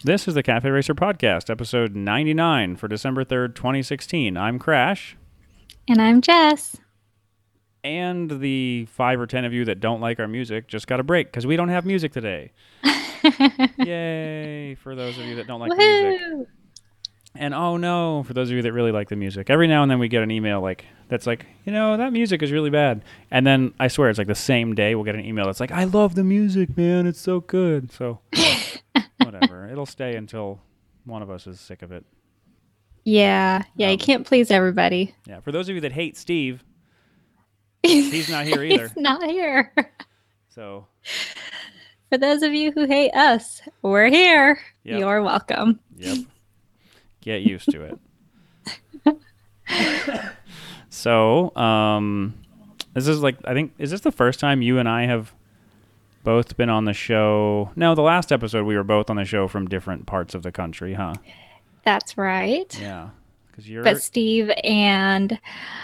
This is the Cafe Racer Podcast, episode 99 for December 3rd, 2016. I'm Crash. And I'm Jess. And the 5 or 10 of you that don't like our music just got a break because we don't have music today. Yay, for those of you that don't like the music. And oh no, for those of you that really like the music. Every now and then we get an email that's like, that music is really bad. And then I swear it's like the same day we'll get an email that's like, I love the music, man. It's so good. So whatever. It'll stay until one of us is sick of it. Yeah, you can't please everybody. Yeah, for those of you that hate Steve, he's not here either. He's not here. So, for those of you who hate us, we're here. Yep. You're welcome. Yep. Get used to it. So, this is is this the first time you and I have both been on the show? No, the last episode we were both on the show from different parts of the country, huh? That's right. Yeah. But Steve and,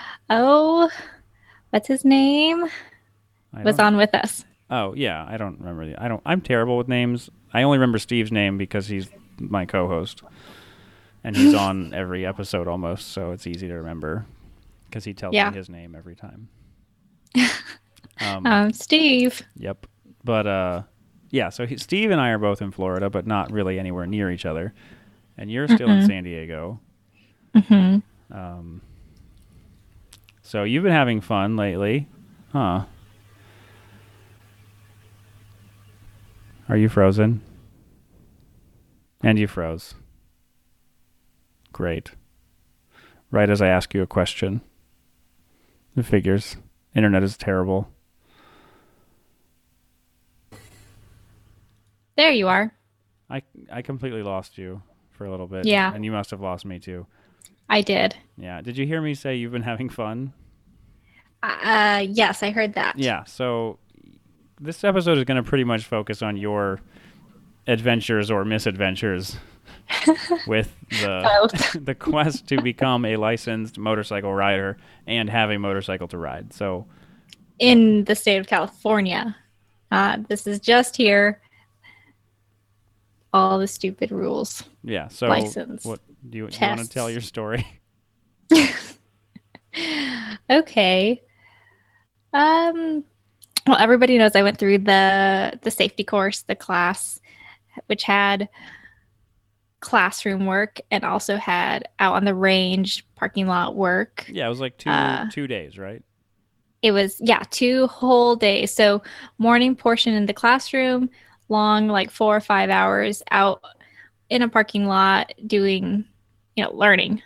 what's his name? Was on with us. Oh, yeah. I don't remember. I'm terrible with names. I only remember Steve's name because he's my co-host. And he's on every episode almost, so it's easy to remember because he tells me his name every time. Steve. Yep. But, so Steve and I are both in Florida, but not really anywhere near each other. And you're still in San Diego. Mm-hmm. So you've been having fun lately, huh? Are you frozen? And you froze. Great. Right as I ask you a question. It figures. Internet is terrible. There you are. I completely lost you for a little bit. Yeah. And you must have lost me too. I did. Yeah. Did you hear me say you've been having fun? Yes, I heard that. Yeah. So this episode is going to pretty much focus on your adventures or misadventures with the quest to become a licensed motorcycle rider and have a motorcycle to ride. So, in the state of California, this is just here. All the stupid rules. Yeah. So, license. What do you want to tell your story? Okay. Well, everybody knows I went through the safety course, the class, which had classroom work and also had out on the range parking lot work. Yeah, it was like 2 days, right? It was 2 whole days. So morning portion in the classroom, long, like 4 or 5 hours out in a parking lot doing, learning,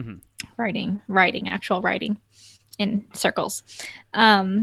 actual writing in circles. So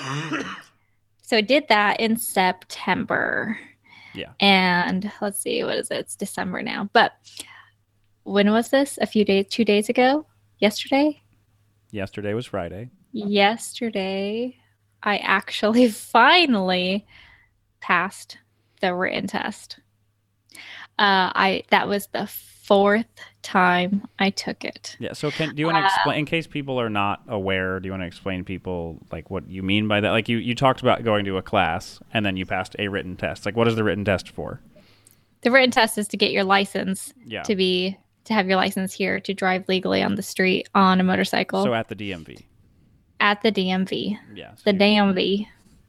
I did that in September. Yeah. And let's see, what is it? It's December now. But when was this? 2 days ago? Yesterday? Yesterday was Friday. Yesterday, I actually finally passed the written test. That was the 4th time I took it. Yeah. So do you want to explain, in case people are not aware, do you want to explain to people like what you mean by that? Like you talked about going to a class and then you passed a written test. Like what is the written test for? The written test is to get your license to have your license here to drive legally on the street on a motorcycle. So at the DMV. At the DMV. Yeah. The DMV.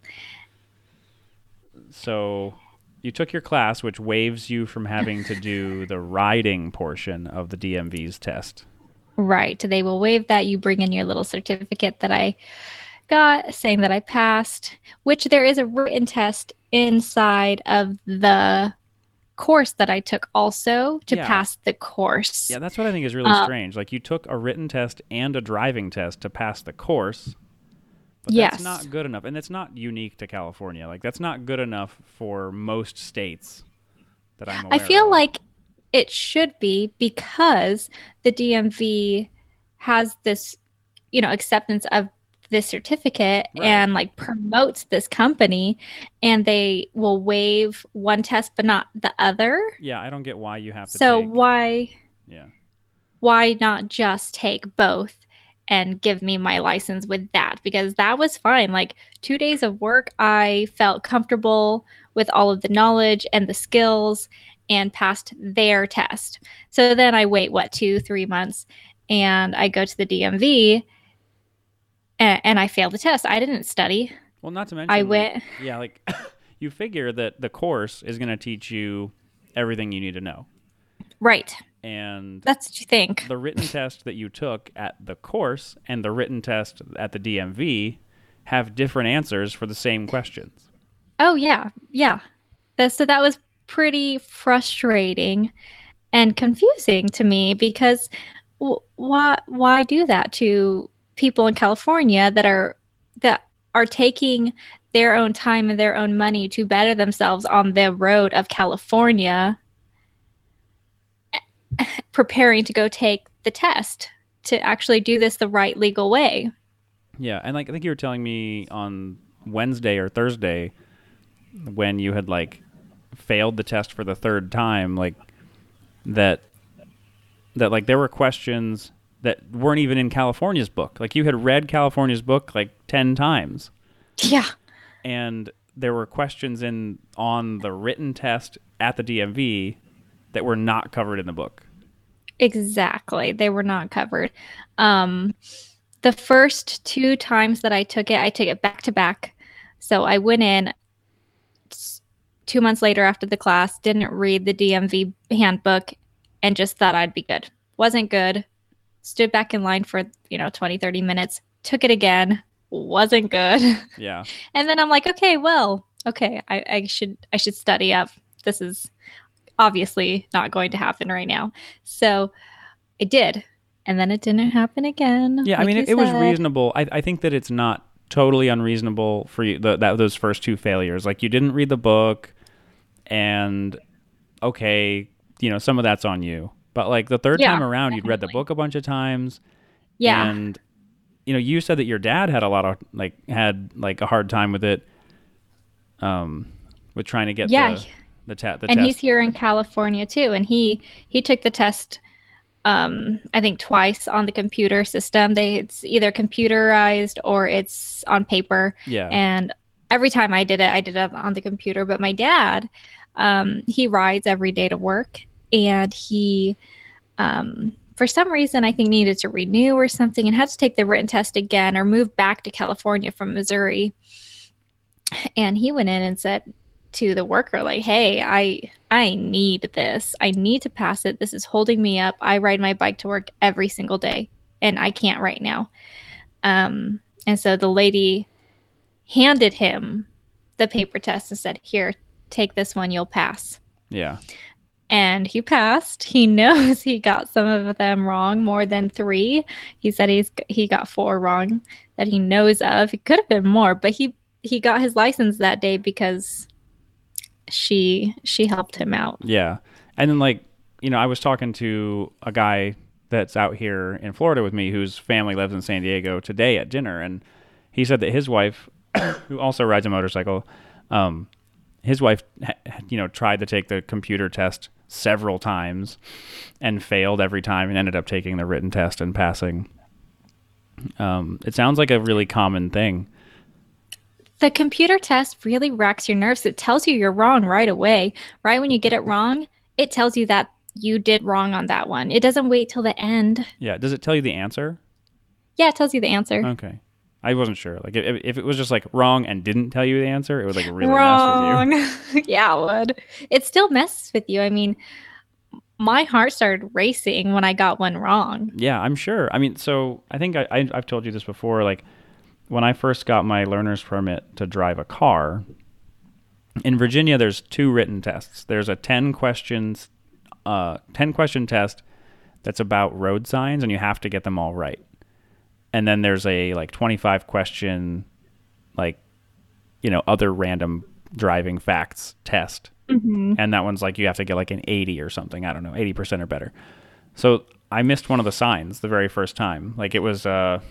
So you took your class, which waives you from having to do the riding portion of the DMV's test. Right. They will waive that. You bring in your little certificate that I got saying that I passed, which there is a written test inside of the course that I took also to pass the course. Yeah, that's what I think is really strange. Like you took a written test and a driving test to pass the course. But that's not good enough. And it's not unique to California. Like, that's not good enough for most states that I'm aware of. I feel like it should be because the DMV has this, acceptance of this certificate and, promotes this company. And they will waive one test but not the other. Yeah, I don't get why you have to why not just take both? And give me my license with that, because that was fine. 2 days of work, I felt comfortable with all of the knowledge and the skills and passed their test. So then I wait, 2-3 months, and I go to the DMV and I fail the test. I didn't study. Well, not to mention, I went. yeah, like you figure that the course is going to teach you everything you need to know. Right. And that's what you think. The written test that you took at the course and the written test at the DMV have different answers for the same questions. Oh, yeah. Yeah. So that was pretty frustrating and confusing to me because why do that to people in California that are taking their own time and their own money to better themselves on the road of California, preparing to go take the test to actually do this the right legal way. Yeah, and like I think you were telling me on Wednesday or Thursday when you had like failed the test for the third time, like that like there were questions that weren't even in California's book. Like you had read California's book like 10 times. Yeah. And there were questions on the written test at the DMV that were not covered in the book. Exactly. They were not covered. The first 2 times that I took it back to back. So I went in 2 months later after the class, didn't read the DMV handbook, and just thought I'd be good. Wasn't good. Stood back in line for, 20, 30 minutes. Took it again. Wasn't good. Yeah. And then I'm like, okay, I should study up. This is obviously not going to happen right now. So I did. And then it didn't happen again. Yeah, like I mean, it was reasonable. I think that it's not totally unreasonable for you, those first 2 failures. Like, you didn't read the book, and, okay, some of that's on you. But, like, the third time around, you'd read the book a bunch of times. Yeah. And, you said that your dad had a hard time with it, with trying to get the test. And he's here in California, too. And he took the test, I think twice on the computer system. It's either computerized or it's on paper. Yeah. And every time I did it on the computer. But my dad, he rides every day to work, and he, for some reason, I think needed to renew or something and had to take the written test again or move back to California from Missouri. And he went in and said to the worker, like, hey, I need this. I need to pass it. This is holding me up. I ride my bike to work every single day, and I can't right now. And so the lady handed him the paper test and said, here, take this one. You'll pass. Yeah. And he passed. He knows he got some of them wrong, more than 3. He said he got 4 wrong that he knows of. It could have been more, but he got his license that day because she helped him out. Yeah. And then I was talking to a guy that's out here in Florida with me whose family lives in San Diego today at dinner, and he said that his wife, who also rides a motorcycle, his wife tried to take the computer test several times and failed every time and ended up taking the written test and passing. It sounds like a really common thing. The computer test really racks your nerves. It tells you you're wrong right away. Right when you get it wrong, it tells you that you did wrong on that one. It doesn't wait till the end. Yeah. Does it tell you the answer? Yeah, it tells you the answer. Okay. I wasn't sure. Like, if it was just like wrong and didn't tell you the answer, it would like really wrong. mess with you. Yeah, it would. It still messes with you. I mean, my heart started racing when I got one wrong. Yeah, I'm sure. I mean, so I think I've told you this before. Like, when I first got my learner's permit to drive a car, in Virginia, there's 2 written tests. There's a 10 question test that's about road signs, and you have to get them all right. And then there's a 25 question, other random driving facts test. Mm-hmm. And that one's you have to get an 80 or something. I don't know, 80% or better. So I missed one of the signs the very first time. It was the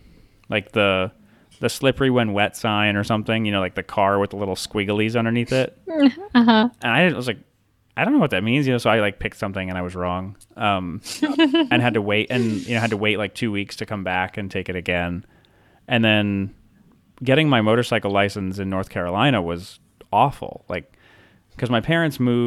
slippery when wet sign or something, the car with the little squigglies underneath it. Uh-huh. And I was like, I don't know what that means, so I picked something and I was wrong. And had to wait 2 weeks to come back and take it again. And then getting my motorcycle license in North Carolina was awful. Because my parents moved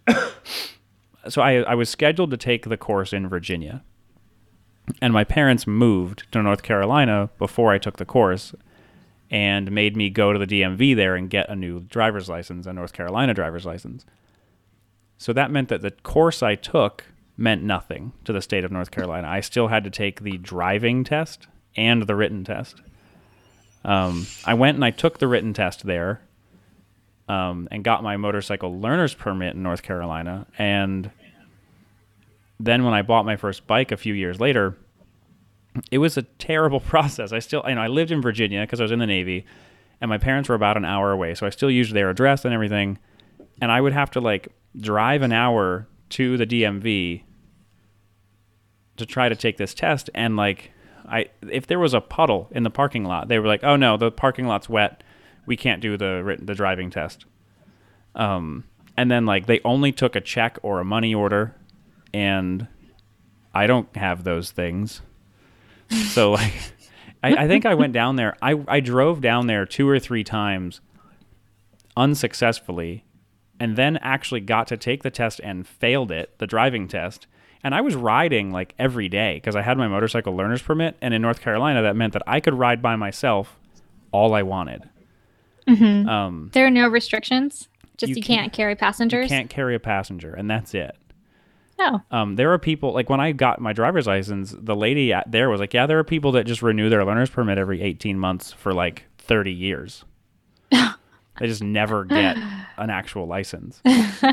So I was scheduled to take the course in Virginia, and my parents moved to North Carolina before I took the course and made me go to the DMV there and get a new driver's license, a North Carolina driver's license. So that meant that the course I took meant nothing to the state of North Carolina. I still had to take the driving test and the written test. I went and I took the written test there, and got my motorcycle learner's permit in North Carolina. And then when I bought my first bike a few years later, it was a terrible process. I lived in Virginia because I was in the Navy, and my parents were about an hour away, so I still used their address and everything. And I would have to like drive an hour to the DMV to try to take this test. And like, if there was a puddle in the parking lot, they were like, "Oh no, the parking lot's wet. We can't do the driving test." And then like they only took a check or a money order, and I don't have those things. So like, I think I went down there. I drove down there 2 or 3 times unsuccessfully, and then actually got to take the test and failed it, the driving test. And I was riding like every day because I had my motorcycle learner's permit. And in North Carolina, that meant that I could ride by myself all I wanted. Mm-hmm. There are no restrictions. Just you can't carry passengers. You can't carry a passenger, and that's it. Oh. There are people, like when I got my driver's license, the lady there was like, yeah, there are people that just renew their learner's permit every 18 months for like 30 years. They just never get an actual license.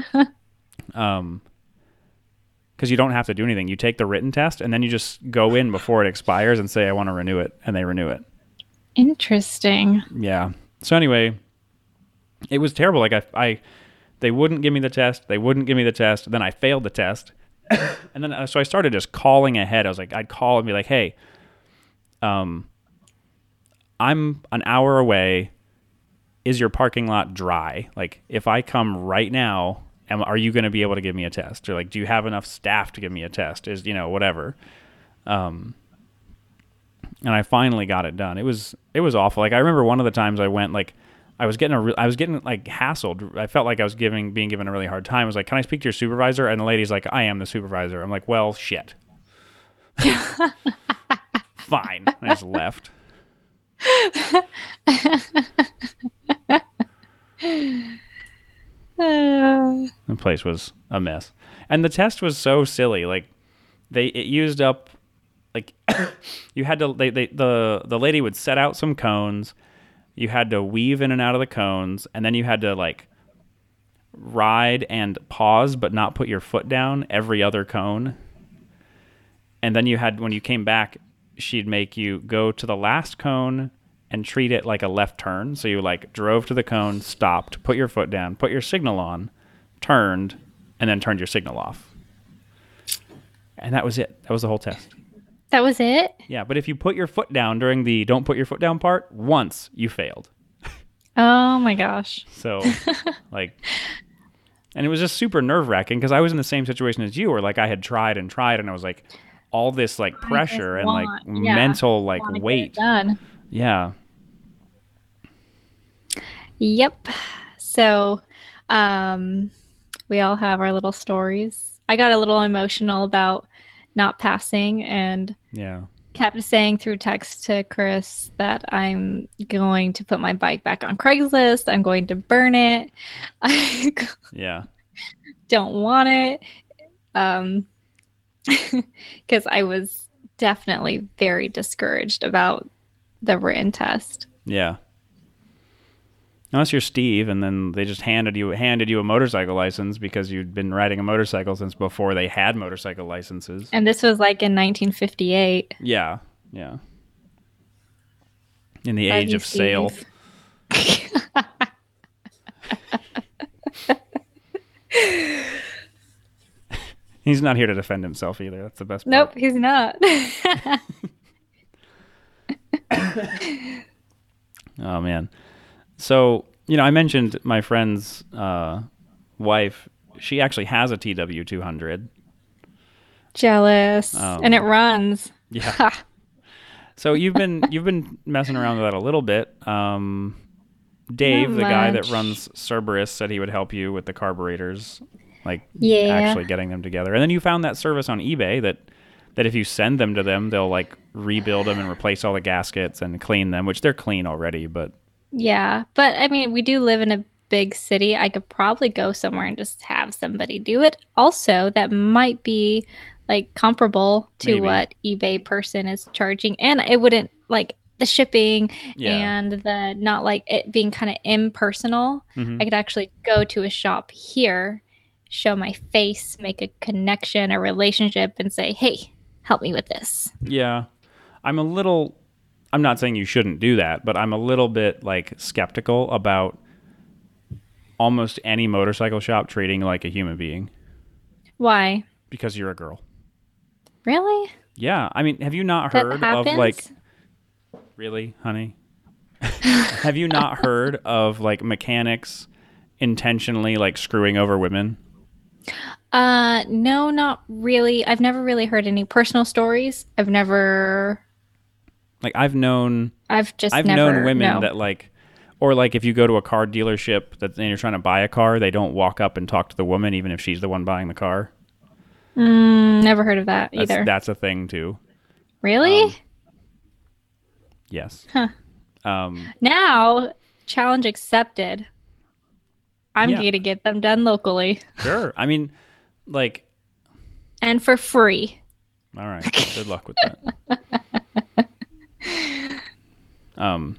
Because you don't have to do anything. You take the written test, and then you just go in before it expires and say, I want to renew it, and they renew it. Interesting. Yeah. So anyway, it was terrible. Like they wouldn't give me the test. They wouldn't give me the test. Then I failed the test. And then, so I started just calling ahead. I was like, I'd call and be like, hey, I'm an hour away. Is your parking lot dry? Like, if I come right now, are you going to be able to give me a test? Or like, do you have enough staff to give me a test? Whatever. And I finally got it done. It was awful. Like, I remember one of the times I went, like, I was getting like hassled. I felt like I was being given a really hard time. I was like, can I speak to your supervisor? And the lady's like, I am the supervisor. I'm like, well, shit. Fine. And I just left. The place was a mess. And the test was so silly. Like, it used up, like, you had to, the lady would set out some cones. You had to weave in and out of the cones, and then you had to like ride and pause but not put your foot down every other cone. And then when you came back, she'd make you go to the last cone and treat it like a left turn. So you like drove to the cone, stopped, put your foot down, put your signal on, turned, and then turned your signal off. And that was it. That was the whole test. That was it? Yeah, but if you put your foot down during the don't put your foot down part, once, you failed. Oh my gosh. So, like, and it was just super nerve-wracking because I was in the same situation as you, where like I had tried, and I was like, all this like pressure and like mental like weight. Done. Yeah. Yep. So, we all have our little stories. I got a little emotional about not passing, and kept saying through text to Chris that I'm going to put my bike back on Craigslist. I'm going to burn it. I don't want it. Because I was definitely very discouraged about the written test. Yeah. Unless you're Steve, and then they just handed you a motorcycle license because you'd been riding a motorcycle since before they had motorcycle licenses. And this was like in 1958. Yeah, yeah. In the age of sail. He's not here to defend himself either. That's the best part. Nope, he's not. Oh, man. So, I mentioned my friend's wife. She actually has a TW200. Jealous. And it runs. Yeah. So you've been messing around with that a little bit. Dave, the guy that runs Cerberus, said he would help you with the carburetors like Yeah. actually getting them together. And then you found that service on eBay that if you send them to them, they'll like rebuild them and replace all the gaskets and clean them, which they're clean already. But Yeah. But I mean, we do live in a big city. I could probably go somewhere and just have somebody do it. Also, that might be like comparable to maybe, what eBay person is charging. And it wouldn't like the shipping yeah. and the not like it being kind of impersonal. Hmm. I could actually go to a shop here, show my face, make a connection, a relationship, and say, hey, help me with this. Yeah. I'm a little, I'm not saying you shouldn't do that, but I'm a little bit like skeptical about almost any motorcycle shop treating you like a human being Why? because you're a girl. Really? Yeah. I mean, have you not That heard of like, happens? really, honey? Have you not heard of like mechanics intentionally like screwing over women? No, not really. I've never really heard any personal stories. Like I've just I've known never, women no. that like, or like if you go to a car dealership that and you're trying to buy a car, they don't walk up and talk to the woman even if she's the one buying the car. Never heard of that That's either. that's a thing too. Really? Yes. Huh. Um, Now, challenge accepted. I'm yeah, going to get them done locally sure. I mean, like, and for free. all right. Good luck with that. Um,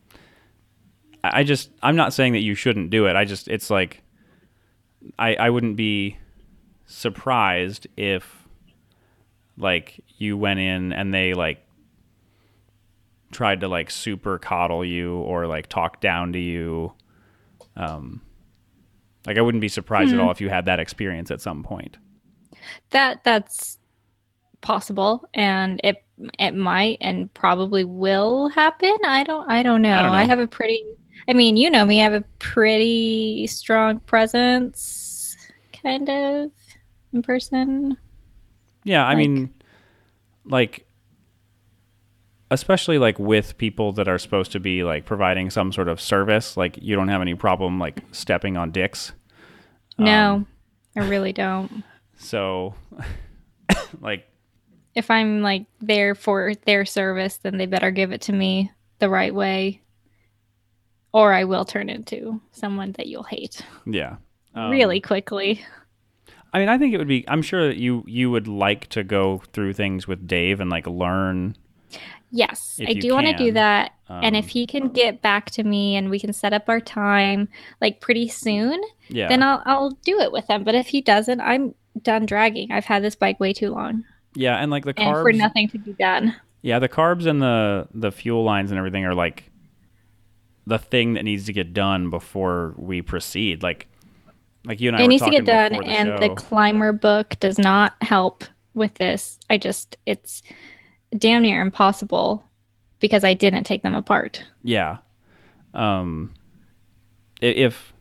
I'm not saying that you shouldn't do it. It's like, I wouldn't be surprised if like you went in and they like tried to like super coddle you or like talk down to you. Like I wouldn't be surprised at all if you had that experience at some point. That's possible, and it might and probably will happen. I don't know. I don't I know. have a pretty I mean, you know me, I have a pretty strong presence kind of in person. Yeah, I Like mean, like especially like with people that are supposed to be like providing some sort of service, like you don't have any problem like stepping on dicks. no, I really don't. So like If I'm like there for their service, then they better give it to me the right way, or I will turn into someone that you'll hate yeah. really quickly. I mean, I think it would be. I'm sure that you would like to go through things with Dave and like learn Yes, if I you do want to do can. that. And if he can get back to me and we can set up our time like pretty soon, then Yeah, I'll do it with him. But if he doesn't, I'm done dragging. I've had this bike way too long yeah, and like the and for carbs. nothing to be done. Yeah, the carbs and the fuel lines and everything are like the thing that needs to get done before we proceed. Like you and I It were needs to talking get done, before the and the show. climber book does not help with this. It's damn near impossible because I didn't take them apart. Yeah. Um. If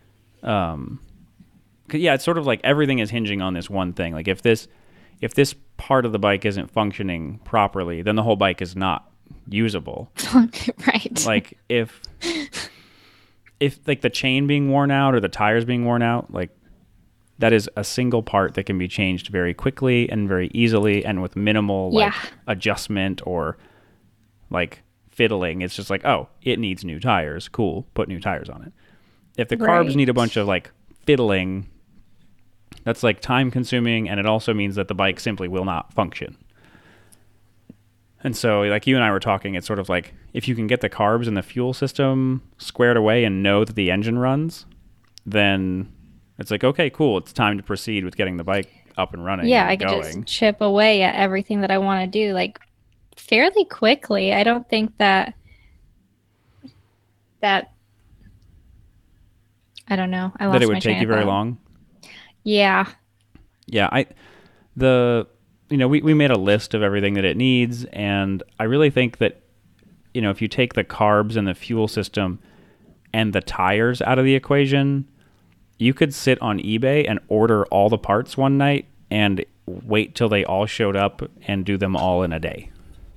'Cause, yeah, it's sort of like everything is hinging on this one thing. Like if this part of the bike isn't functioning properly, then the whole bike is not usable. Right. Like if like the chain being worn out or the tires being worn out, like that is a single part that can be changed very quickly and very easily and with minimal like Yeah. adjustment or like fiddling. It's just like, oh, it needs new tires. Cool, put new tires on it. If the carbs Right. need a bunch of like fiddling, that's like time consuming and it also means that the bike simply will not function. And so, like you and I were talking, it's sort of like if you can get the carbs and the fuel system squared away and know that the engine runs, then it's like, okay, cool. It's time to proceed with getting the bike up and running Yeah, I and could going. just chip away at everything that I want to do like fairly quickly. I don't think that I don't know. I That it lost my would take train you of very thought. long. Yeah. Yeah, the we made a list of everything that it needs, and I really think that if you take the carbs and the fuel system and the tires out of the equation, you could sit on eBay and order all the parts one night and wait till they all showed up and do them all in a day.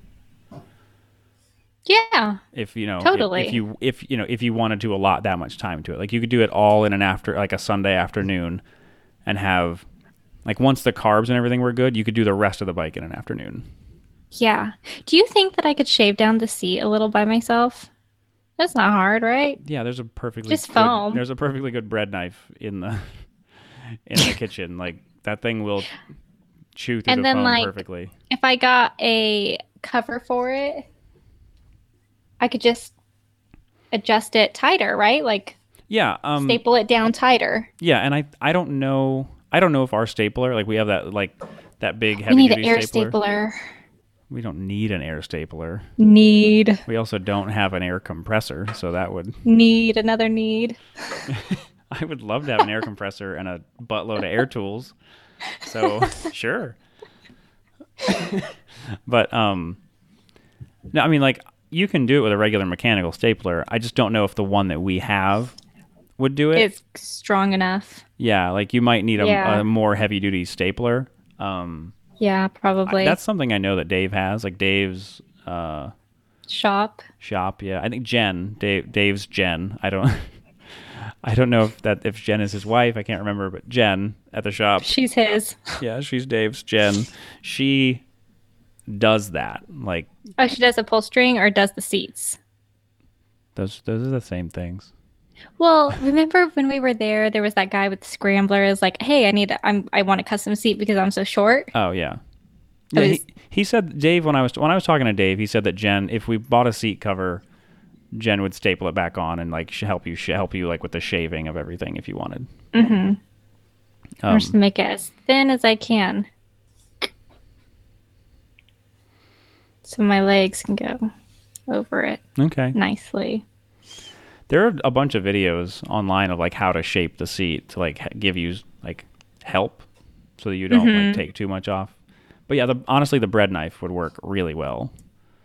Yeah. If you know Totally. if you wanted to allot that much time to it, like you could do it all in an after like a Sunday afternoon and have like once the carbs and everything were good, you could do the rest of the bike in an afternoon. Yeah. Do you think that I could shave down the seat a little by myself? That's not hard, right? Yeah, Just foam. there's a perfectly good bread knife in the in the kitchen. Like that thing will chew through And the then, foam like, perfectly. if I got a cover for it, I could just adjust it tighter, right? Like, Yeah, staple it down tighter. yeah, and I don't know if our stapler, like we have that big We heavy need an duty air stapler. stapler. We don't need an air stapler. Need. We also don't have an air compressor, so that would Need. Another need. I would love to have an air compressor and a buttload of air tools. So sure. But no, I mean like you can do it with a regular mechanical stapler. I just don't know if the one that we have would do it. It's strong enough. Yeah, like you might need Yeah. a more heavy duty stapler. Yeah, probably. That's something I know that Dave has. Like Dave's Shop. shop. Yeah, I think Dave's Jen. I don't know if Jen is his wife. I can't remember, but Jen at the shop. She's his. Yeah, she's Dave's Jen. She does that. Like Oh, she does upholstering or does the seats? those are the same things. Well, remember when we were there, there was that guy with the scramblers like, "Hey, I want a custom seat because I'm so short." Oh yeah. It Yeah, was- he said Dave when I was talking to Dave, he said that Jen, if we bought a seat cover, Jen would staple it back on and like help you like with the shaving of everything if you wanted. I'm just gonna make it as thin as I can, so my legs can go over it Okay. nicely. There are a bunch of videos online of like how to shape the seat to like give you like help so that you don't like take too much off. But yeah, honestly, the bread knife would work really well.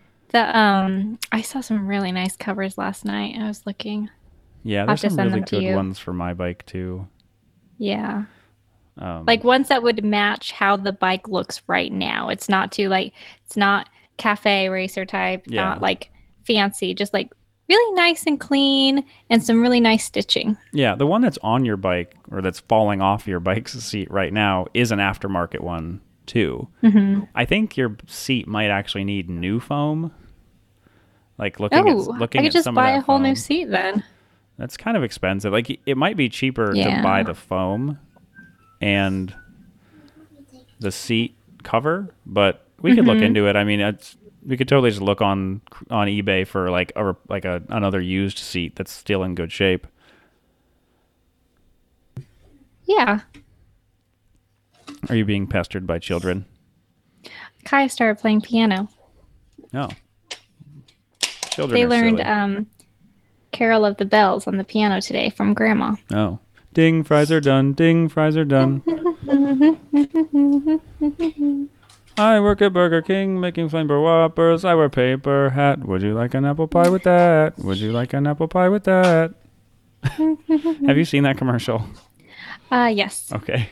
I saw some really nice covers last night. I was looking. Yeah, I'll there's have to some send really them to good you. ones for my bike too. Yeah. Like ones that would match how the bike looks right now. It's not cafe racer type, Yeah. not like fancy, just like really nice and clean and some really nice stitching. Yeah, the one that's on your bike or that's falling off your bike's seat right now is an aftermarket one too. Mm-hmm. I think your seat might actually need new foam. Like looking I at could just some buy of that a whole new foam. seat then. That's kind of expensive. Like it might be cheaper to Yeah. buy the foam and the seat cover, but we could look into it. I mean, we could totally just look on eBay for like another used seat that's still in good shape. Yeah. Are you being pestered by children? Kaya started playing piano. No. Children They are learned silly. Carol of the Bells on the piano today from Grandma. Oh. Ding, fries are done. Ding, fries are done. I work at Burger King making flamber whoppers. I wear paper hat. Would you like an apple pie with that? Would you like an apple pie with that? Have you seen that commercial? Yes. Okay.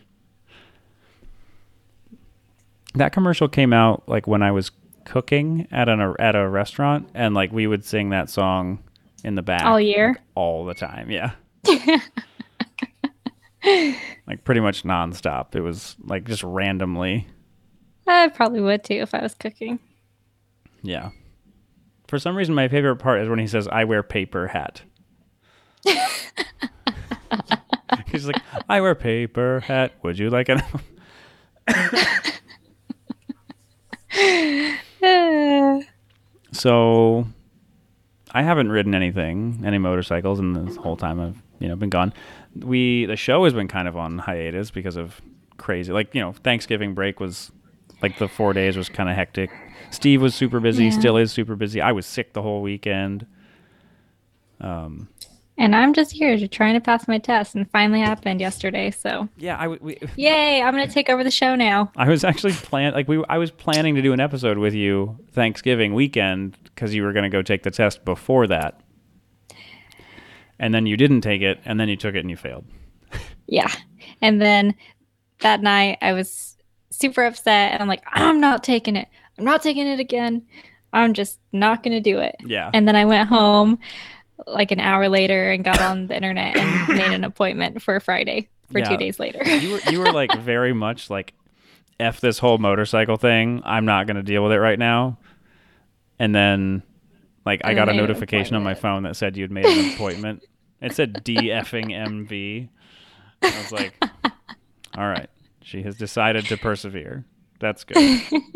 That commercial came out like when I was cooking at a restaurant, and like we would sing that song in the back All year. all the time. Yeah. Like pretty much nonstop. It was like just randomly. I probably would too if I was cooking. Yeah. For some reason, my favorite part is when he says, "I wear paper hat." He's like, "I wear paper hat. Would you like an?" So, I haven't ridden any motorcycles in this whole time I've been gone. The show has been kind of on hiatus because of crazy, like Thanksgiving break was like the 4 days was kind of hectic. Steve was super busy, Yeah. still is super busy. I was sick the whole weekend. And I'm just here to trying to pass my test, and finally happened yesterday. So Yeah, yay! I'm gonna take over the show now. I was actually I was planning to do an episode with you Thanksgiving weekend because you were going to go take the test before that, and then you didn't take it, and then you took it and you failed. Yeah, and then that night I was super upset, and I'm like, I'm not taking it. I'm not taking it again. I'm just not gonna do it. Yeah. And then I went home like an hour later and got on the internet and made an appointment for Friday. for Yeah. 2 days later. You were like very much like, F this whole motorcycle thing. I'm not going to deal with it right now. And then like I And got a made an notification on my appointment. phone that said you'd made an appointment. It said DFing MV. I was like, all right, she has decided to persevere. That's good.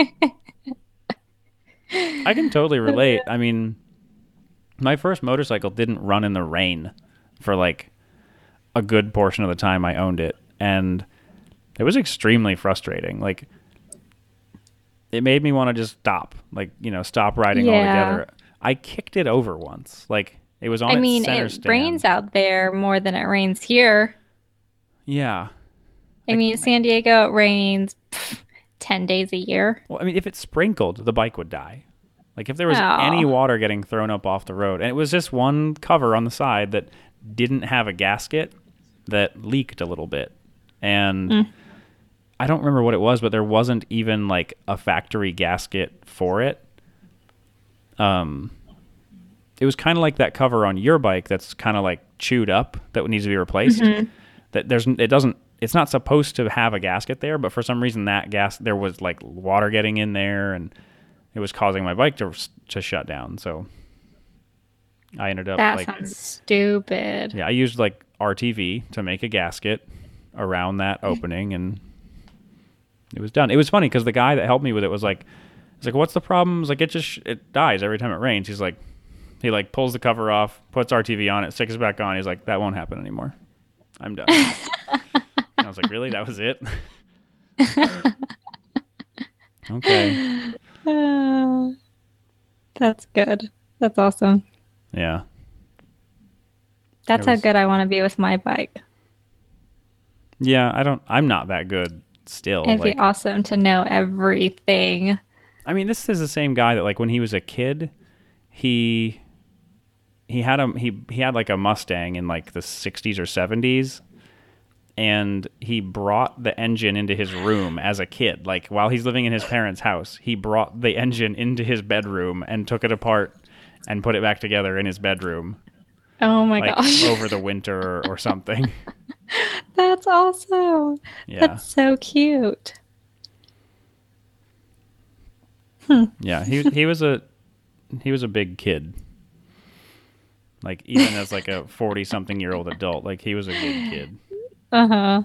I can totally relate. I mean, my first motorcycle didn't run in the rain for like a good portion of the time I owned it. And it was extremely frustrating. Like, it made me want to just stop, like, stop riding Yeah. altogether. I kicked it over once. Like, it was on I its mean, center it stand. rains out there more than it rains here. Yeah. I mean, San Diego, it rains 10 days a year. Well, I mean, if it sprinkled, the bike would die. Like, if there was Oh. any water getting thrown up off the road, and it was just one cover on the side that didn't have a gasket that leaked a little bit. And I don't remember what it was, but there wasn't even like a factory gasket for it. It was kind of like that cover on your bike that's kind of like chewed up that needs to be replaced. That it's not supposed to have a gasket there, but for some reason there was like water getting in there and it was causing my bike to shut down. So I ended up That like, sounds stupid. yeah, I used like RTV to make a gasket around that opening and it was done. It was funny because the guy that helped me with it was like, what's the problem? I was like, it dies every time it rains. He's like, he like pulls the cover off, puts RTV on it, sticks it back on. He's like, that won't happen anymore. I'm done. And I was like, really? That was it? Okay. That's good. That's awesome. Yeah. That's It how was- good I want to be with my bike. Yeah, I'm not that good still. It'd Like, be awesome to know everything. I mean, this is the same guy that like when he was a kid, he had like a Mustang in like the 60s or 70s and he brought the engine into his room as a kid. Like while he's living in his parents' house, he brought the engine into his bedroom and took it apart and put it back together in his bedroom. Oh my Like gosh. over the winter or something. That's awesome. Yeah. That's so cute. Yeah, he was a big kid. Like even as like a 40-something-year-old adult, like he was a big kid. Uh-huh.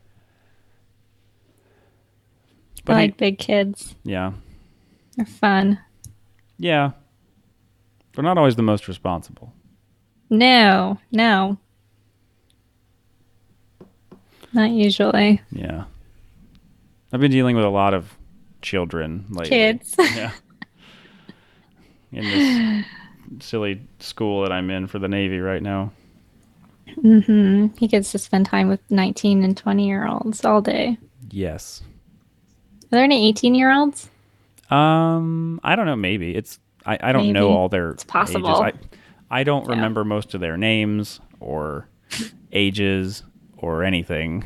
But I like big kids. yeah. They're fun. Yeah. They're not always the most responsible. No. Not usually. Yeah. I've been dealing with a lot of children lately. Kids. Yeah. In this silly school that I'm in for the Navy right now. He gets to spend time with 19 and 20-year-olds all day. Yes. Are there any 18-year-olds? I don't know, maybe. I don't know Maybe. all their It's possible. ages. I don't remember most of their names or ages or anything.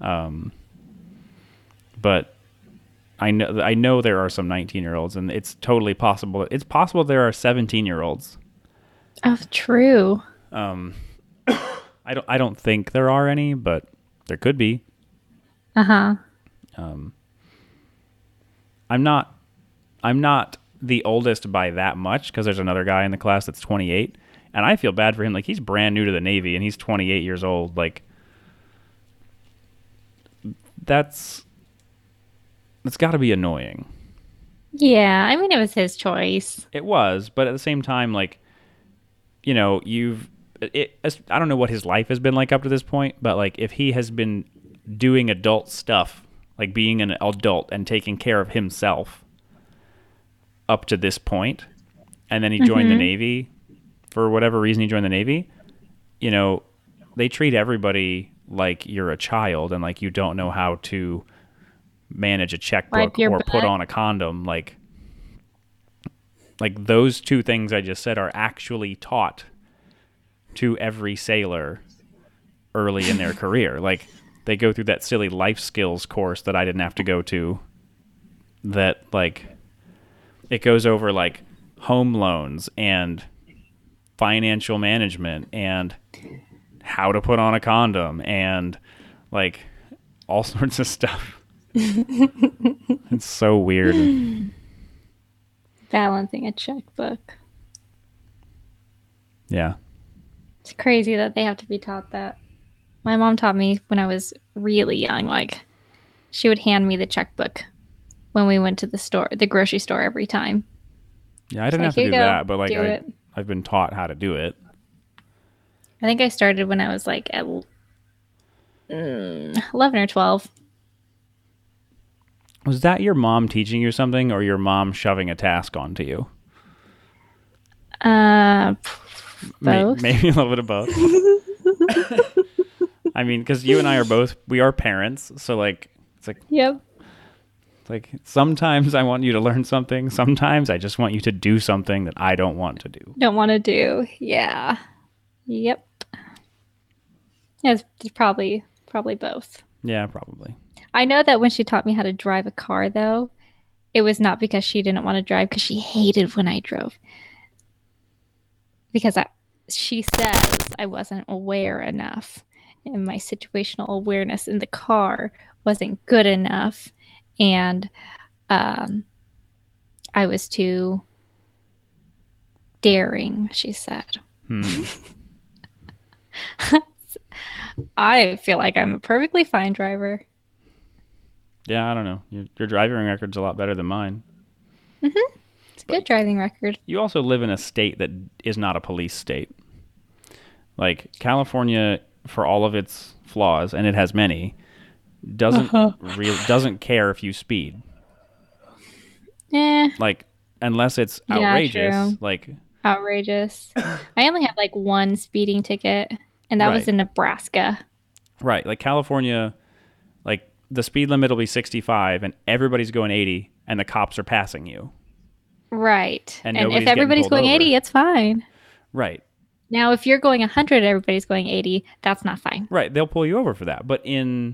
But I know there are some 19-year-olds and it's totally possible. It's possible there are 17-year-olds. Oh, true. I don't think there are any, but there could be. Uh-huh. I'm not the oldest by that much because there's another guy in the class that's 28 and I feel bad for him. Like he's brand new to the Navy and he's 28 years old. Like that's got to be annoying. Yeah, I mean, it was his choice. It was, but at the same time, like, I don't know what his life has been like up to this point, but like if he has been doing adult stuff, like being an adult and taking care of himself up to this point, and then he joined the Navy for whatever reason he joined the Navy, they treat everybody like you're a child and like you don't know how to manage a checkbook Wipe your or put butt. on a condom. Like those two things I just said are actually taught to every sailor early in their career. Like they go through that silly life skills course that I didn't have to go to, that like it goes over like home loans and financial management and how to put on a condom and like all sorts of stuff. It's so weird. Balancing a checkbook. Yeah. It's crazy that they have to be taught that. My mom taught me when I was really young. Like, she would hand me the checkbook when we went to the grocery store every time. Yeah, I didn't like, have to "Here do you go, that, but like do it." I've been taught how to do it. I think I started when I was like at 11 or 12. Was that your mom teaching you something or your mom shoving a task onto you? Both. Maybe a little bit of both. I mean, because you and I we are parents, so like it's like Yep. like sometimes I want you to learn something, sometimes I just want you to do something that I don't want to do. Don't want to do. Yeah. Yep. Yeah, it's probably both. Yeah, probably. I know that when she taught me how to drive a car, though, it was not because she didn't want to drive, because she hated when I drove. Because she says I wasn't aware enough, and my situational awareness in the car wasn't good enough, and I was too daring, she said. I feel like I'm a perfectly fine driver. Yeah, I don't know. Your driving record's a lot better than mine. It's a good driving record. You also live in a state that is not a police state. Like California, for all of its flaws, and it has many, doesn't care if you speed. Like unless it's outrageous. True. Like outrageous. I only have like one speeding ticket, and that was in Nebraska. Right. Like California, like the speed limit will be 65 and everybody's going 80 and the cops are passing you. Right. And if everybody's going 80, it's fine. Right. Now, if you're going 100, everybody's going 80, that's not fine. Right. They'll pull you over for that. But in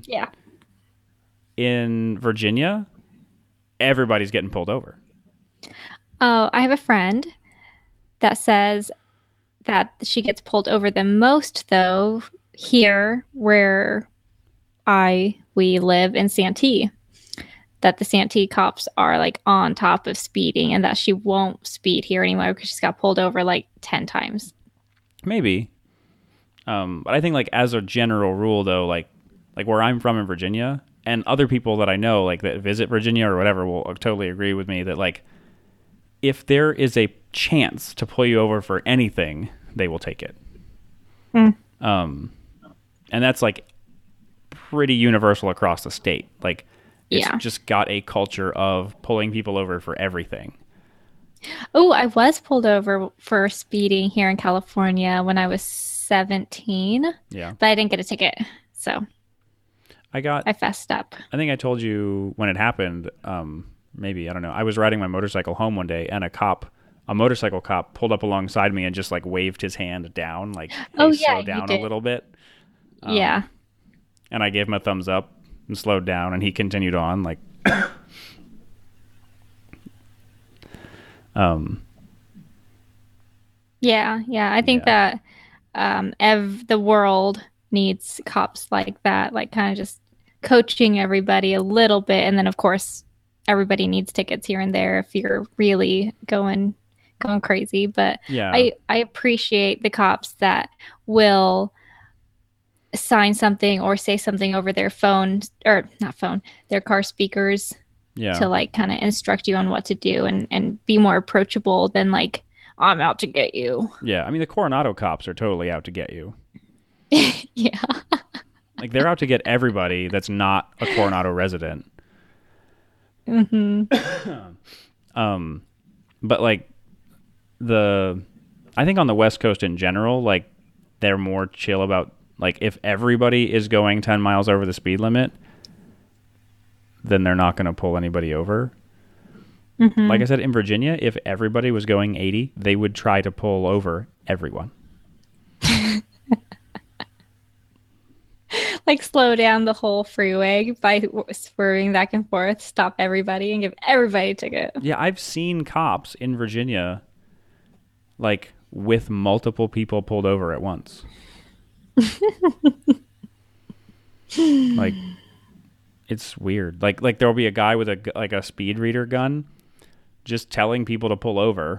Virginia, everybody's getting pulled over. Oh, I have a friend that says that she gets pulled over the most, though, here where we live in Santee. That the Santee cops are like on top of speeding, and that she won't speed here anymore because she's got pulled over like 10 times. Maybe. But I think like as a general rule though, like where I'm from in Virginia, and other people that I know like that visit Virginia or whatever will totally agree with me that like if there is a chance to pull you over for anything, they will take it. And that's like pretty universal across the state. Like it's just got a culture of pulling people over for everything. Oh, I was pulled over for speeding here in California when I was 17. Yeah. But I didn't get a ticket. So I fessed up. I think I told you when it happened, maybe, I don't know. I was riding my motorcycle home one day and a motorcycle cop pulled up alongside me and just like waved his hand down, like, hey, slow down a little bit. Yeah. And I gave him a thumbs up and slowed down, and he continued on like Yeah, I think that the world needs cops like that, like kind of just coaching everybody a little bit, and then of course everybody needs tickets here and there if you're really going crazy. But I appreciate the cops that will sign something or say something over their phone, or not phone, their car speakers, to like kind of instruct you on what to do and be more approachable than like, I'm out to get you. Yeah, I mean the Coronado cops are totally out to get you. Yeah. Like they're out to get everybody that's not a Coronado resident. But like I think on the West Coast in general, like they're more chill about like if everybody is going 10 miles over the speed limit, then they're not going to pull anybody over. Like I said, in Virginia, if everybody was going 80, they would try to pull over everyone. Like slow down the whole freeway by swerving back and forth, stop everybody and give everybody a ticket. Yeah, I've seen cops in Virginia like with multiple people pulled over at once. Like, it's weird. Like there'll be a guy with a speed reader gun just telling people to pull over,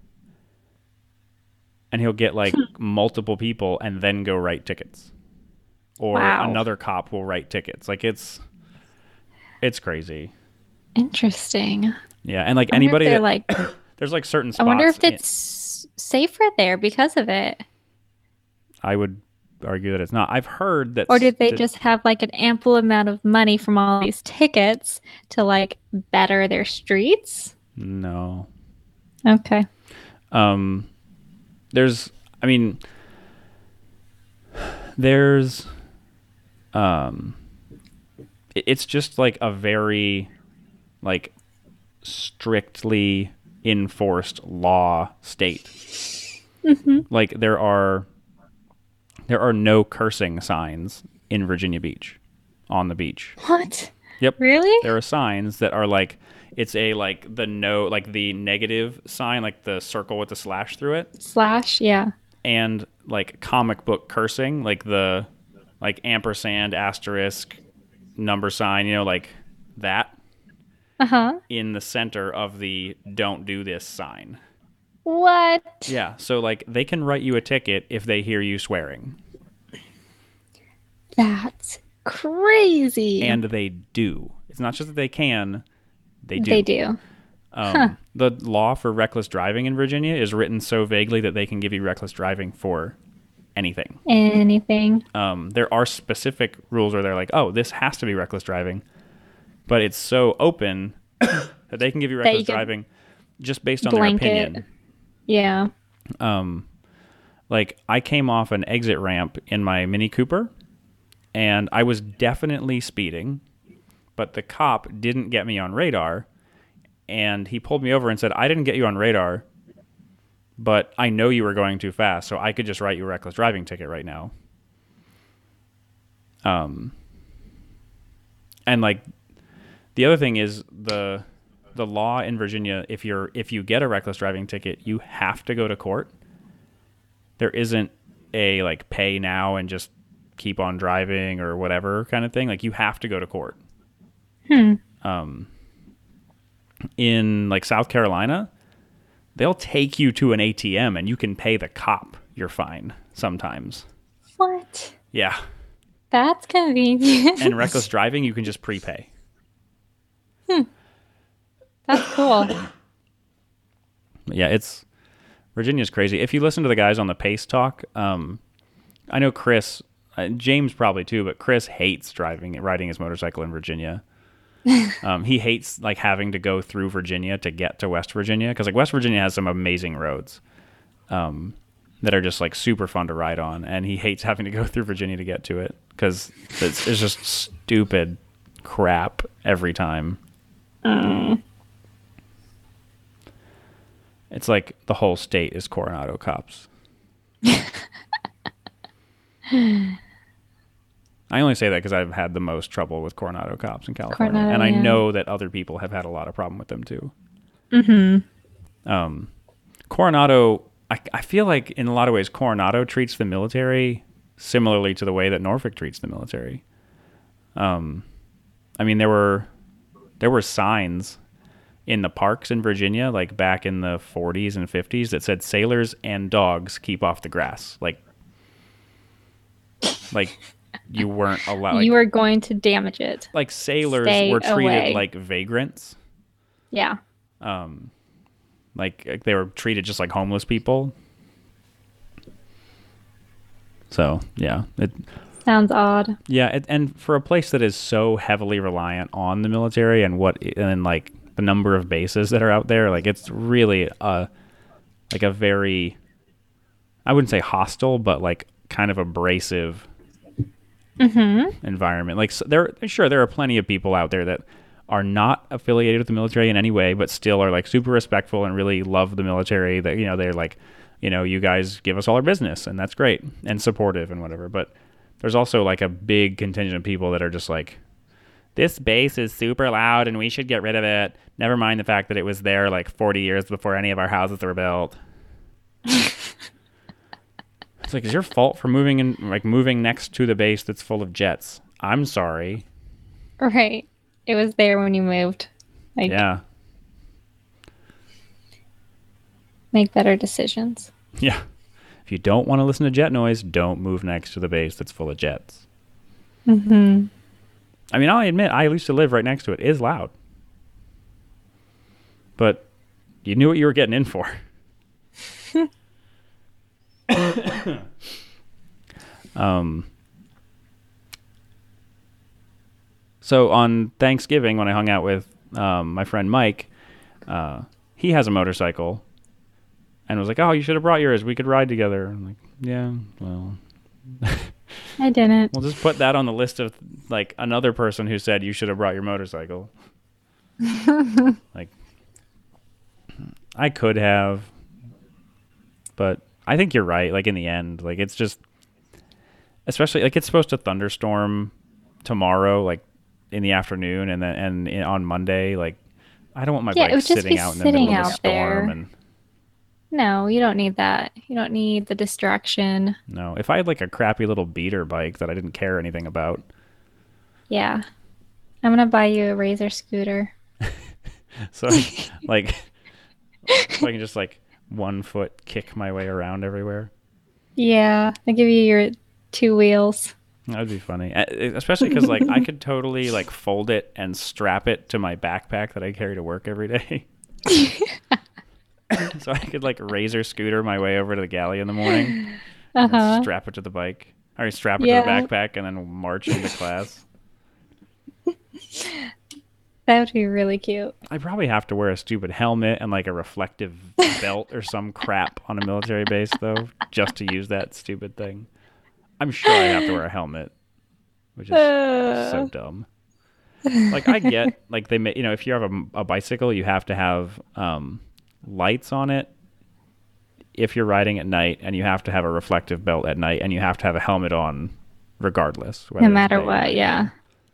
and he'll get like multiple people and then go write tickets. Or Wow. another cop will write tickets. Like it's crazy. Interesting. Yeah, and like I wonder if anybody they're that like, there's like certain I wonder spots if it's safer there because of it. I would argue that it's not. I've heard that Or did they just have like an ample amount of money from all these tickets to like better their streets? no. Okay. There's I mean there's it's just like a very like strictly enforced law state. Like there are no cursing signs in Virginia Beach on the beach. What? Yep. Really? There are signs that are like it's a like the no like the negative sign, like the circle with the slash through it, Slash, yeah. and like comic book cursing, like the like ampersand, asterisk, number sign, like that Uh-huh. in the center of the don't do this sign. What? Yeah, so like they can write you a ticket if they hear you swearing. That's crazy. And they do. It's not just that they can, they do. They do. The law for reckless driving in Virginia is written so vaguely that they can give you reckless driving for anything. Anything. There are specific rules where they're like, oh, this has to be reckless driving. But it's so open that they can give you reckless driving just based on their opinion. Yeah. Like I came off an exit ramp in my Mini Cooper and I was definitely speeding, but the cop didn't get me on radar, and he pulled me over and said, I didn't get you on radar, but I know you were going too fast, so I could just write you a reckless driving ticket right now. And like the other thing is the law in Virginia, if you get a reckless driving ticket, you have to go to court. There isn't a like pay now and just keep on driving or whatever kind of thing. Like you have to go to court. In like South Carolina, they'll take you to an ATM and you can pay the cop your fine sometimes. What? Yeah. That's convenient. And reckless driving, you can just prepay. That's cool. Yeah, Virginia's crazy. If you listen to the guys on the Pace Talk, I know Chris, James probably too, but Chris hates riding his motorcycle in Virginia. He hates like having to go through Virginia to get to West Virginia, because like West Virginia has some amazing roads that are just like super fun to ride on, and he hates having to go through Virginia to get to it because it's just stupid crap every time. It's like the whole state is Coronado cops. I only say that because I've had the most trouble with Coronado cops in California, and I know that other people have had a lot of problem with them too. Coronado, I feel like in a lot of ways Coronado treats the military similarly to the way that Norfolk treats the military. I mean, there were signs in the parks in Virginia, like back in the 40s and 50s, that said sailors and dogs keep off the grass. Like you weren't allowed. Like, you were going to damage it. Like sailors Stay were treated away. like vagrants. Yeah. Like they were treated just like homeless people. So yeah, Sounds odd. Yeah, and for a place that is so heavily reliant on the military and like the number of bases that are out there, like it's really a very, I wouldn't say hostile, but like kind of abrasive environment. Like there are plenty of people out there that are not affiliated with the military in any way, but still are like super respectful and really love the military. That they're like, you guys give us all our business, and that's great, and supportive and whatever. But there's also like a big contingent of people that are just like, this base is super loud and we should get rid of it. Never mind the fact that it was there like 40 years before any of our houses were built. It's like, it's your fault for moving next to the base that's full of jets. I'm sorry. Right. It was there when you moved. Like, Yeah. make better decisions. Yeah. If you don't want to listen to jet noise, don't move next to the base that's full of jets. Mm-hmm. I mean, I'll admit, I used to live right next to it. It is loud. But you knew what you were getting in for. So on Thanksgiving, when I hung out with my friend Mike, he has a motorcycle and was like, "Oh, you should have brought yours. We could ride together." I'm like, "Yeah, well, I didn't. we'll just put that on the list of like another person who said you should have brought your motorcycle." Like, I could have, but I think you're right. Like in the end, like it's just, especially like it's supposed to thunderstorm tomorrow, like in the afternoon, and then on Monday, like I don't want my Yeah, it bike would just sitting be out in the middle sitting of a out storm. there. And No, you don't need that. You don't need the distraction. no, if I had like a crappy little beater bike that I didn't care anything about, Yeah. I'm gonna buy you a Razor scooter. so like so I can just like 1 foot kick my way around everywhere. Yeah. I'll give you your 2 wheels. That would be funny, especially because like I could totally like fold it and strap it to my backpack that I carry to work every day. So I could like razor scooter my way over to the galley in the morning, and then strap it to the bike, or strap it to the backpack, and then march into class. That would be really cute. I probably have to wear a stupid helmet and like a reflective belt or some crap on a military base though, just to use that stupid thing. I'm sure I have to wear a helmet, which is so dumb. Like I get, like they may, if you have a bicycle, you have to have lights on it if you're riding at night, and you have to have a reflective belt at night, and you have to have a helmet on regardless. No matter what, yeah.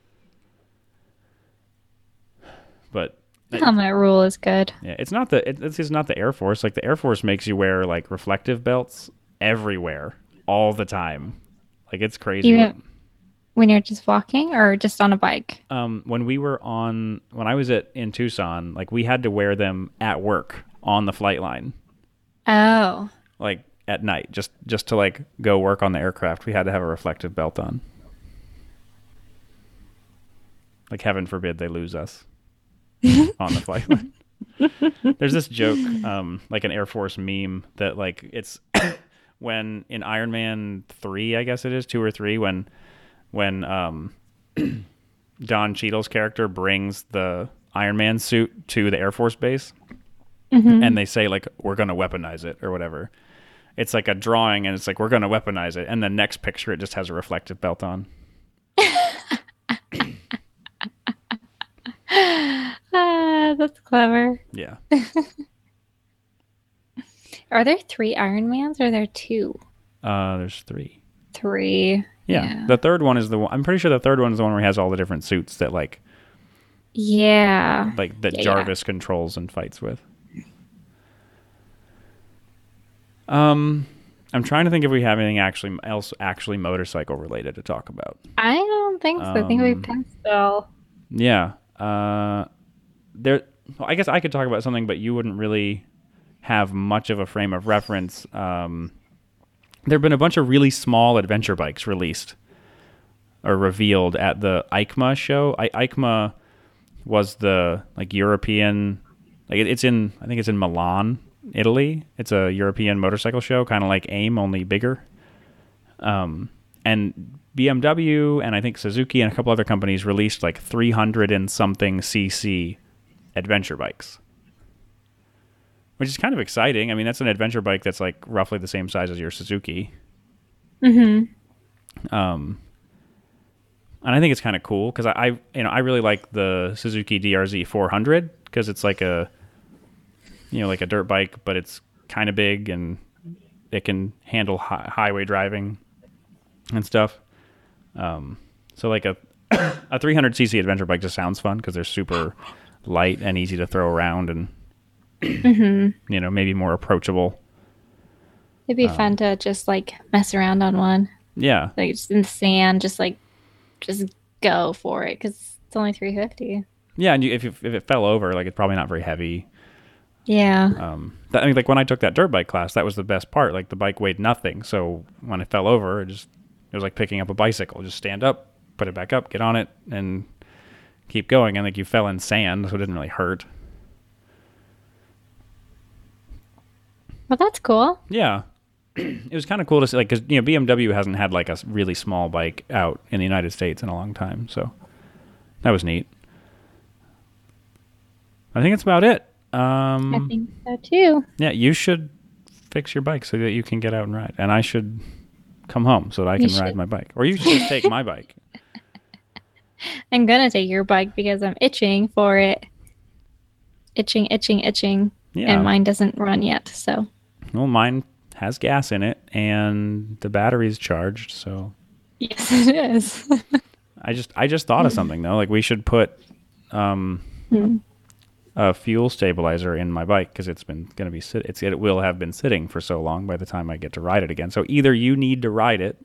But helmet rule is good. Yeah, it's not it's just not the Air Force. Like the Air Force makes you wear like reflective belts everywhere, all the time. Like it's crazy. Even when you're just walking or just on a bike? When I was in Tucson, like we had to wear them at work on the flight line. Oh. Like at night, just to like go work on the aircraft, we had to have a reflective belt on. Like heaven forbid they lose us on the flight line. There's this joke, like an Air Force meme that like it's when in Iron Man 3, I guess it is 2 or 3, when Don Cheadle's character brings the Iron Man suit to the Air Force base, and they say like we're gonna weaponize it or whatever. It's like a drawing, and it's like we're gonna weaponize it, and the next picture it just has a reflective belt on. That's clever. Yeah. Are there 3 Iron Mans or are there 2? There's 3. 3. Yeah. The third one is the one. I'm pretty sure the third one is the one where he has all the different suits that like. Yeah. Like that Jarvis controls and fights with. I'm trying to think if we have anything actually motorcycle related to talk about. I don't think so. I think we passed it all. Yeah. I guess I could talk about something, but you wouldn't really have much of a frame of reference. There have been a bunch of really small adventure bikes released or revealed at the EICMA show. EICMA was the like European, like I think it's in Milan, Italy. It's a European motorcycle show, kind of like AIM, only bigger. And BMW and I think Suzuki and a couple other companies released like 300 and something cc adventure bikes, which is kind of exciting. I mean, that's an adventure bike that's like roughly the same size as your Suzuki. And I think it's kind of cool because I really like the Suzuki DRZ 400 because it's like a dirt bike, but it's kind of big and it can handle highway driving and stuff. So like a 300cc adventure bike just sounds fun because they're super light and easy to throw around and maybe more approachable. It'd be fun to just like mess around on one. Yeah. Like just in the sand, just like just go for it because it's only 350. Yeah, and if it fell over, like it's probably not very heavy. Yeah. I mean, like when I took that dirt bike class, that was the best part. Like the bike weighed nothing, so when it fell over, it was like picking up a bicycle. Just stand up, put it back up, get on it, and keep going. And like you fell in sand, so it didn't really hurt. Well, that's cool. Yeah, it was kind of cool to see, like, because BMW hasn't had like a really small bike out in the United States in a long time, so that was neat. I think that's about it. I think so too. Yeah, you should fix your bike so that you can get out and ride, and I should come home so that I can ride my bike, or you should just take my bike. I'm gonna take your bike because I'm itching for it. Itching. Yeah. And mine doesn't run yet, so. Well, mine has gas in it, and the battery's charged, so. Yes, it is. I just thought of something though. Like we should put a fuel stabilizer in my bike because it will have been sitting for so long by the time I get to ride it again. So either you need to ride it,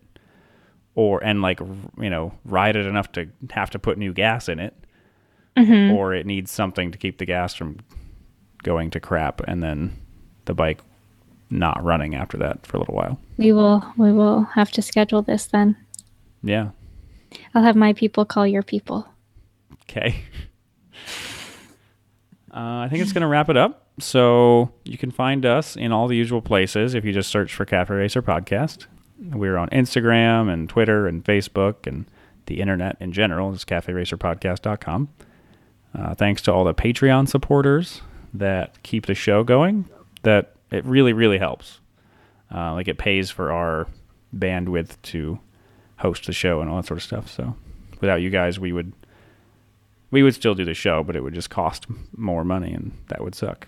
ride it enough to have to put new gas in it, or it needs something to keep the gas from going to crap, and then the bike not running after that for a little while. We will have to schedule this then. Yeah. I'll have my people call your people. Okay. I think it's going to wrap it up. So you can find us in all the usual places if you just search for Cafe Racer Podcast. We're on Instagram and Twitter and Facebook and the internet in general. It's caferacerpodcast.com. Thanks to all the Patreon supporters that keep the show going. That it really, really helps. Like it pays for our bandwidth to host the show and all that sort of stuff. So without you guys, we would still do the show, but it would just cost more money, and that would suck.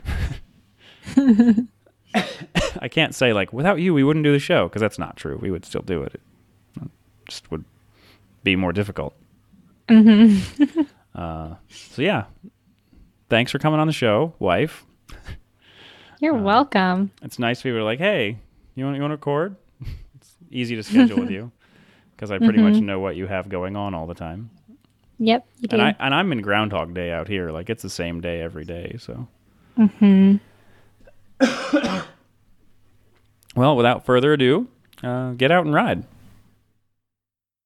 I can't say, like, without you, we wouldn't do the show, because that's not true. We would still do it. It just would be more difficult. So, yeah. Thanks for coming on the show, wife. You're welcome. It's nice people are like, hey, you want to record? It's easy to schedule with you, because I pretty much know what you have going on all the time. Yep, you do. And I'm in Groundhog Day out here. Like, it's the same day every day, so. Well, without further ado, get out and ride.